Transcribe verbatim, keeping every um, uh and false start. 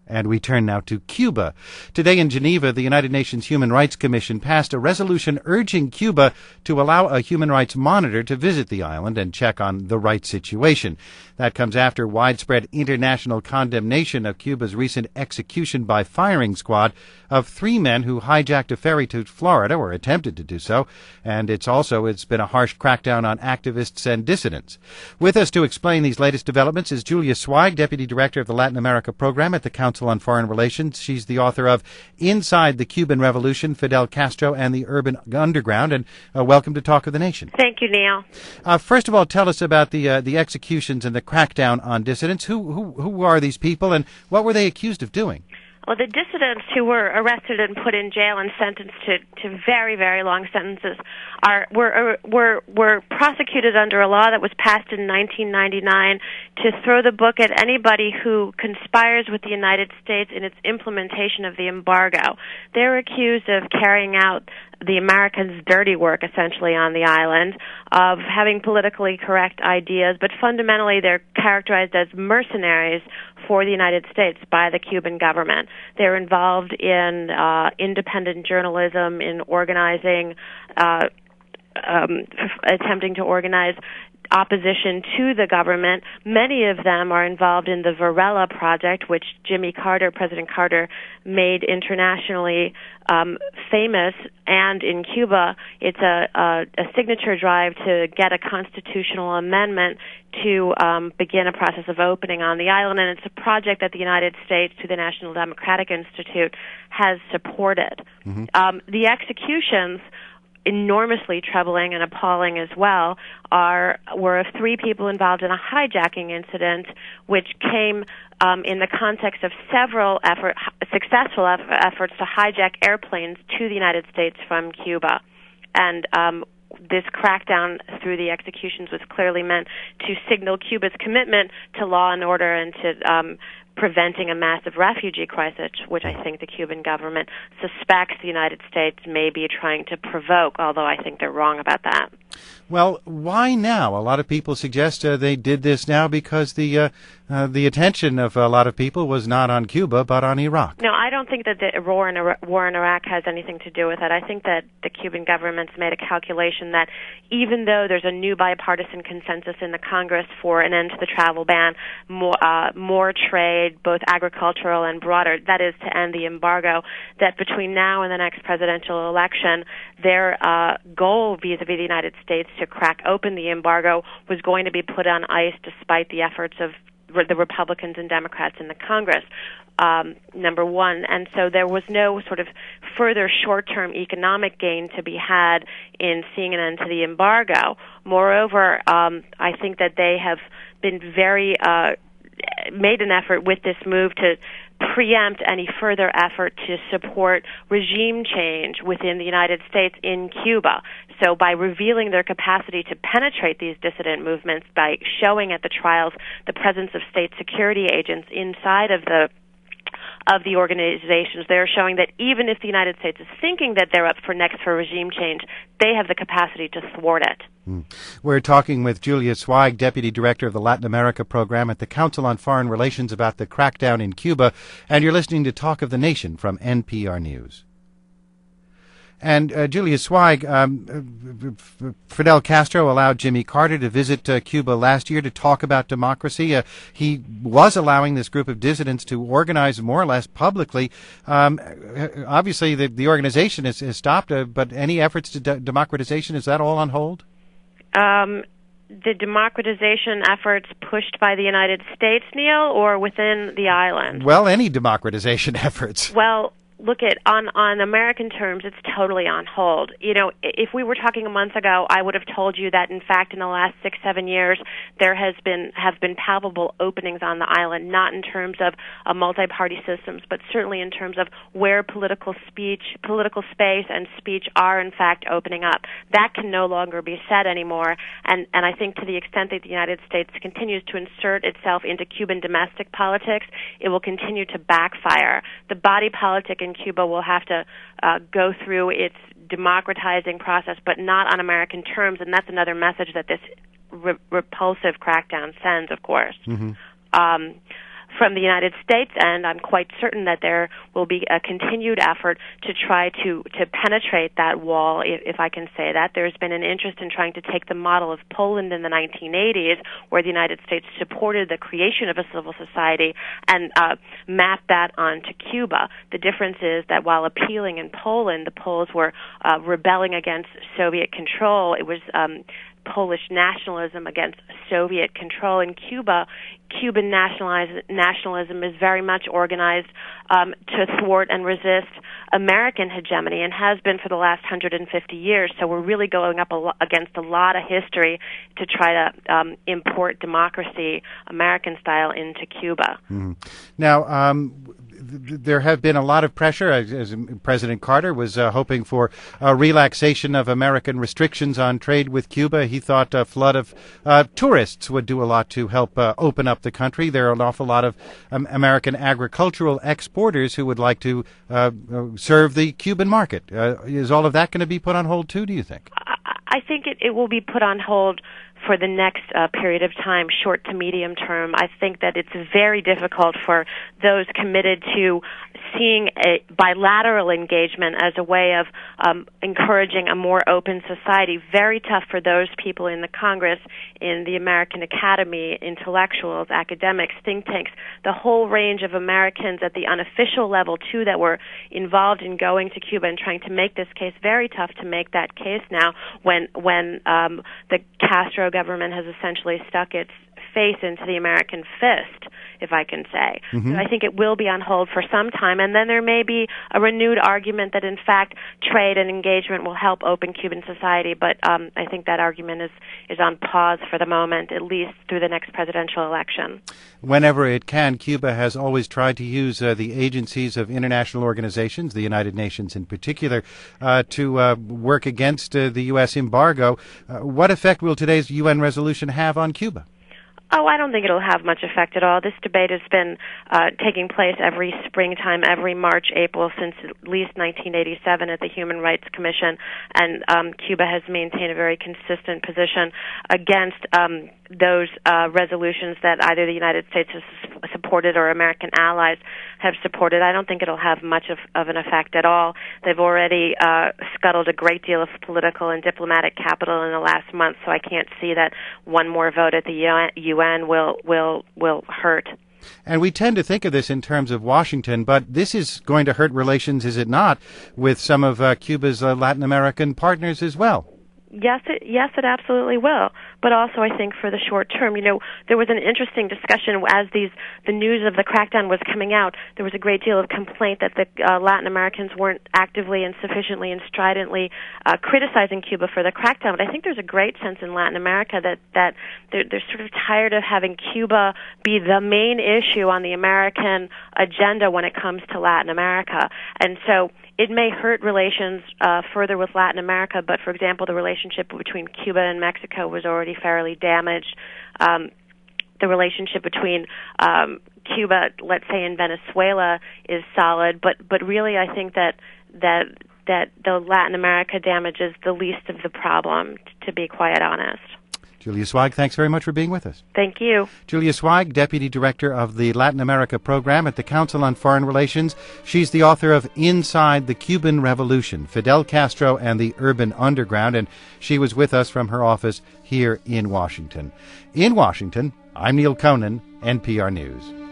And we turn now to Cuba. Today in Geneva, the United Nations Human Rights Commission passed a resolution urging Cuba to allow a human rights monitor to visit the island and check on the rights situation. That comes after widespread international condemnation of Cuba's recent execution by firing squad of three men who hijacked a ferry to Florida, or attempted to do so, and it's also it's been a harsh crackdown on activists and dissidents. With us to explain these latest developments is Julia Zweig, Deputy Director of the Latin America Program at the Council on Foreign Relations. She's the author of Inside the Cuban Revolution, Fidel Castro and the Urban Underground, and uh, welcome to Talk of the Nation. Thank you, Neil. Uh, first of all, tell us about the uh, the executions and the crackdown on dissidents. Who, who who are these people, and what were they accused of doing? Well, the dissidents who were arrested and put in jail and sentenced to, to very, very long sentences are were were were prosecuted under a law that was passed in nineteen ninety-nine to throw the book at anybody who conspires with the United States in its implementation of the embargo. They're accused of carrying out the Americans' dirty work, essentially, on the island, of having politically correct ideas, but fundamentally they're characterized as mercenaries for the United States by the Cuban government. They're involved in uh, independent journalism, in organizing, uh, um, attempting to organize opposition to the government. Many of them are involved in the Varela project, which Jimmy Carter, President Carter, made internationally um, famous. And in Cuba, it's a, a, a signature drive to get a constitutional amendment to um, begin a process of opening on the island. And it's a project that the United States, through the National Democratic Institute, has supported. Mm-hmm. Um, the executions, enormously troubling and appalling as well, are were of three people involved in a hijacking incident, which came um, in the context of several effort, successful eff- efforts to hijack airplanes to the United States from Cuba. And um, this crackdown through the executions was clearly meant to signal Cuba's commitment to law and order and to um, preventing a massive refugee crisis, which I think the Cuban government suspects the United States may be trying to provoke, although I think they're wrong about that. Well, why now? A lot of people suggest uh, they did this now because the uh, uh, the attention of a lot of people was not on Cuba but on Iraq. No, I don't think that the war in, Iraq, war in Iraq has anything to do with it. I think that the Cuban government's made a calculation that even though there's a new bipartisan consensus in the Congress for an end to the travel ban, more, uh, more trade, both agricultural and broader, that is to end the embargo, that between now and the next presidential election, their uh, goal vis-a-vis the United States to crack open the embargo was going to be put on ice despite the efforts of the Republicans and Democrats in the Congress, um, number one. And so there was no sort of further short-term economic gain to be had in seeing an end to the embargo. Moreover, um, I think that they have been very uh, made an effort with this move to preempt any further effort to support regime change within the United States in Cuba. So by revealing their capacity to penetrate these dissident movements, by showing at the trials the presence of state security agents inside of the of the organizations, they're showing that even if the United States is thinking that they're up for next for regime change, they have the capacity to thwart it. Mm. We're talking with Julia Zweig, Deputy Director of the Latin America Program at the Council on Foreign Relations, about the crackdown in Cuba, and you're listening to Talk of the Nation from N P R News. And uh, Julia Zweig, um, Fidel Castro allowed Jimmy Carter to visit uh, Cuba last year to talk about democracy. Uh, he was allowing this group of dissidents to organize more or less publicly. Um, obviously, the, the organization has, has stopped, uh, but any efforts to de- democratization, is that all on hold? Um, the democratization efforts pushed by the United States, Neil, or within the island? Well, any democratization efforts. Well, look at on on American terms, it's totally on hold. You know, if we were talking a month ago, I would have told you that in fact in the last six, seven years there has been have been palpable openings on the island, not in terms of a multi-party systems, but certainly in terms of where political speech, political space and speech are in fact opening up. That can no longer be said anymore, and and I think to the extent that the United States continues to insert itself into Cuban domestic politics, it will continue to backfire. The body politic in Cuba will have to uh, go through its democratizing process, but not on American terms, and that's another message that this re- repulsive crackdown sends, of course. Mm-hmm. Um, from the United States, and I'm quite certain that there will be a continued effort to try to, to penetrate that wall, if, if I can say that. There's been an interest in trying to take the model of Poland in the nineteen eighties, where the United States supported the creation of a civil society, and uh, map that onto Cuba. The difference is that while appealing in Poland, the Poles were uh, rebelling against Soviet control. It was um, Polish nationalism against Soviet control. In Cuba, Cuban nationaliz- nationalism is very much organized um, to thwart and resist American hegemony, and has been for the last one hundred fifty years. So we're really going up a lo- against a lot of history to try to um, import democracy, American style, into Cuba. Mm-hmm. Now, um, th- there have been a lot of pressure, as, as President Carter was uh, hoping for a relaxation of American restrictions on trade with Cuba. He thought a flood of uh, tourists would do a lot to help uh, open up the country. There are an awful lot of um, American agricultural exporters who would like to uh, serve the Cuban market. Uh, is all of that going to be put on hold too, do you think? I think it, it will be put on hold for the next uh, period of time, short to medium term. I think that it's very difficult for those committed to seeing a bilateral engagement as a way of um, encouraging a more open society. Very tough for those people in the Congress, in the American Academy, intellectuals, academics, think tanks, the whole range of Americans at the unofficial level, too, that were involved in going to Cuba and trying to make this case. Very tough to make that case now when, when um, the Castro government has essentially stuck its face into the American fist, if I can say. Mm-hmm. So I think it will be on hold for some time, and then there may be a renewed argument that, in fact, trade and engagement will help open Cuban society, but um, I think that argument is, is on pause for the moment, at least through the next presidential election. Whenever it can, Cuba has always tried to use uh, the agencies of international organizations, the United Nations in particular, uh, to uh, work against uh, the U S embargo. Uh, what effect will today's U N resolution have on Cuba? Oh, I don't think it'll have much effect at all. This debate has been uh, taking place every springtime, every March, April, since at least nineteen eighty-seven at the Human Rights Commission, and um, Cuba has maintained a very consistent position against um, those uh, resolutions that either the United States has supported or American allies have supported. I don't think it'll have much of, of an effect at all. They've already uh, scuttled a great deal of political and diplomatic capital in the last month, so I can't see that one more vote at the U N will will will hurt. And we tend to think of this in terms of Washington, but this is going to hurt relations, is it not, with some of uh, Cuba's uh, Latin American partners as well? Yes, it, yes, it absolutely will. But also, I think for the short term, you know, there was an interesting discussion as these the news of the crackdown was coming out. There was a great deal of complaint that the uh, Latin Americans weren't actively and sufficiently and stridently uh, criticizing Cuba for the crackdown. But I think there's a great sense in Latin America that that they're, they're sort of tired of having Cuba be the main issue on the American agenda when it comes to Latin America, and so it may hurt relations uh, further with Latin America, but, for example, the relationship between Cuba and Mexico was already fairly damaged. Um, the relationship between um, Cuba, let's say, and Venezuela is solid, but, but really I think that, that, that the Latin America damage is the least of the problem, to be quite honest. Julia Zweig, thanks very much for being with us. Thank you. Julia Zweig, Deputy Director of the Latin America Program at the Council on Foreign Relations. She's the author of Inside the Cuban Revolution, Fidel Castro and the Urban Underground, and she was with us from her office here in Washington. In Washington, I'm Neil Conan, N P R News.